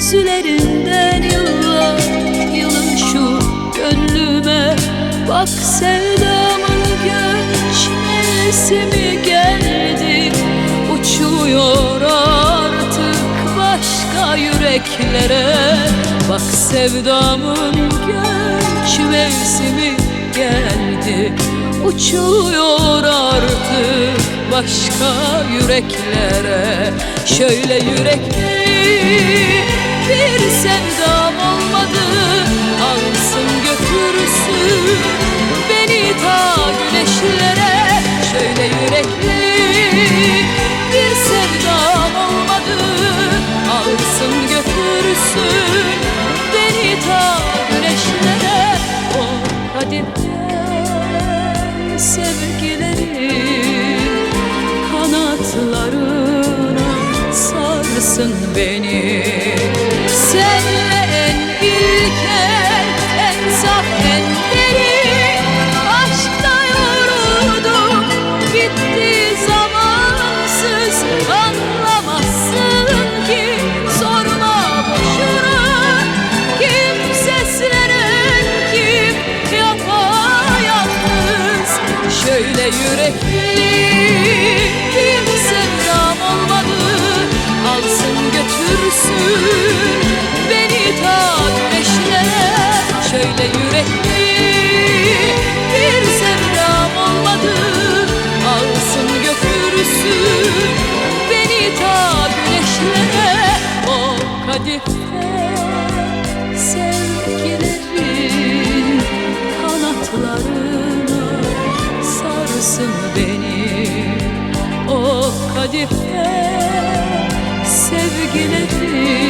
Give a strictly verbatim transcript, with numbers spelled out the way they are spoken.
Gözlerinden yıllar yılı şu gönlüme. Bak sevdamın göçmesi mi geldi? Uçuyor artık başka yüreklere. Bak sevdamın göç mevsimi geldi. Uçuyor artık başka yüreklere. Şöyle yürekli bir sevdam olmadı, alsın götürsün beni ta güneşlere. Şöyle yürekli bir sevdam olmadı, alsın götürsün beni ta güneşlere. O kadimden sevgilerin kanatlarına sarsın beni. Senle en ilkel, en saf, en derin aşkta yoruldum, bitti zamansız. Anlamazsın ki, sorma boşuna, kim seslenen, kim yapayalnız. Şöyle yürekli bir sevdam olmadı, alsın götürsün beni ta güneşlere. Şöyle yürekli bir sevdam olmadı, alsın götürsün beni ta güneşlere. O kadifte sevgilerin kanatlarına sarsın beni. O kadifte sevgilerin